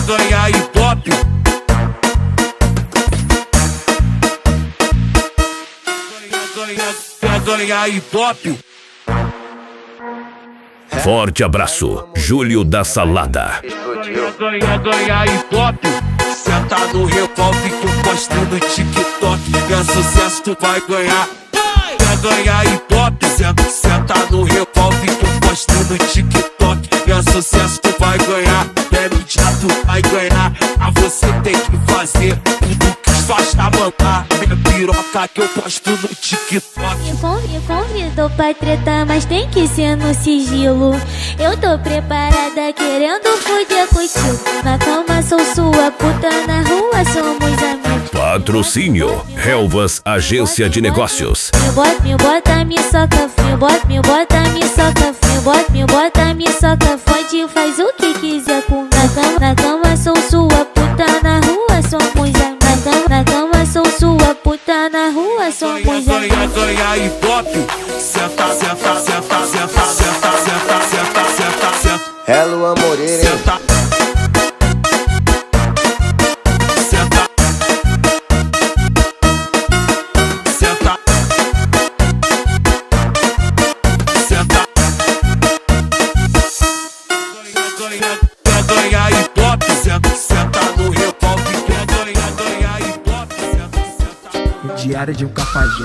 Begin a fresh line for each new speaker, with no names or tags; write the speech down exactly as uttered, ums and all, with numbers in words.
ganhar hip hop. Quer ganhar hip hop.
Forte abraço, Júlio da Salada.
Ganhar, ganhar hip hop. Senta no revólver que eu posto no TikTok. É sucesso, tu vai ganhar. Quer ganhar hip hop. Senta, senta no revólver que eu posto no TikTok. É sucesso, tu vai ganhar. Bebe já tu vai ganhar. A você tem que fazer tudo que faz na mandar. Minha piroca que eu posto no TikTok.
Me convi- convidou pra tretar, mas tem que ser no sigilo. Eu tô preparada querendo fuder contigo. Na cama sou sua puta, na rua somos amigos.
Patrocínio, Helvas Agência de Negócios.
Me bota, me bota, me soca, me bota, me bota, me soca, me bota, me bota, me soca, fode, faz o que quiser com na cama, na cama sou sua puta, na rua somos amigos. Na cama, na cama sou sua puta, na rua somos
Ganhar,
amigos.
ganhar hip hop. Senta, senta, senta, senta, senta, senta, senta, senta, senta.
Hello, Amoreira, hein?
Senta. Senta. Senta. Senta. Ganhar, ganhar, ganhar hip hop. Senta, senta no revólver. Quer ganhar, ganhar hip hop. Senta, senta.
Diário de um cafajeste.